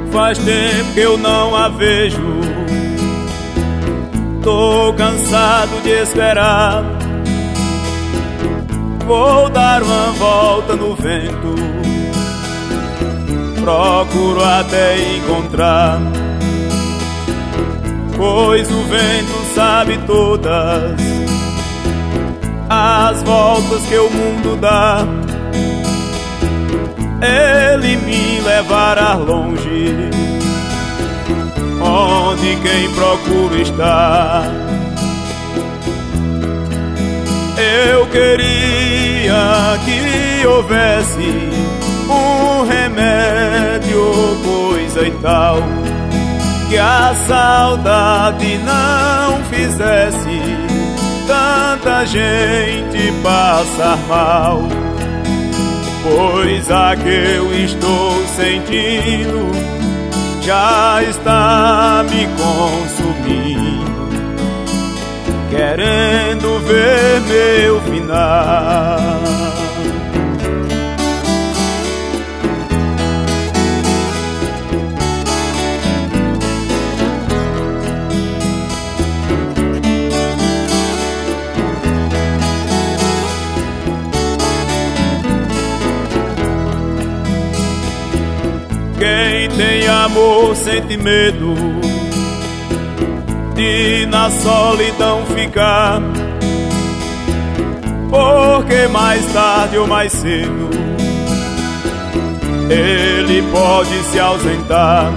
Faz tempo que eu não a vejo. Tô cansado de esperar. Vou dar uma volta no vento. Procuro até encontrar, pois o vento sabe todas as voltas que o mundo dá. Ele me levará longe, onde quem procura está. Eu queria que houvesse um remédio, coisa e tal, que a saudade não fizesse tanta gente passar mal. Pois a que eu estou sentindo já está me consumindo, querendo ver meu final. Quem tem amor sente medo de na solidão ficar, porque mais tarde ou mais cedo ele pode se ausentar.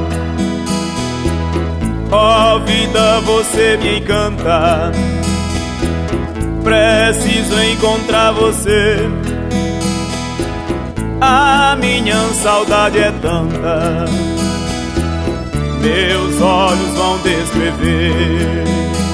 Ó vida, você me encanta, preciso encontrar você. A minha saudade é tanta, meus olhos vão descrever.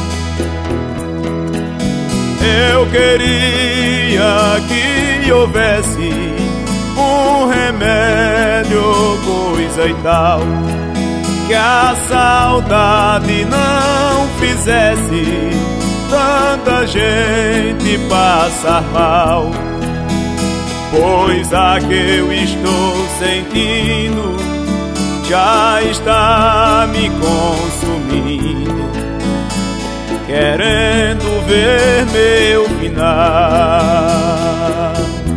Eu queria que houvesse um remédio, coisa e tal, que a saudade não fizesse tanta gente passar mal. Pois a que eu estou sentindo já está me consumindo, querendo ver meu final.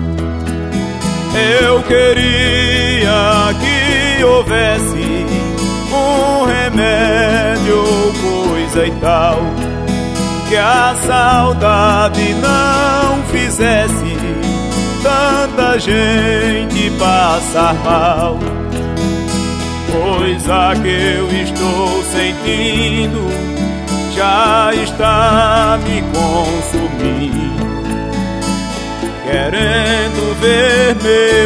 Eu queria que houvesse um remédio, coisa e tal, que a saudade não fizesse tanta gente passar mal. Pois a que eu estou sentindo já está me consumindo, querendo ver meu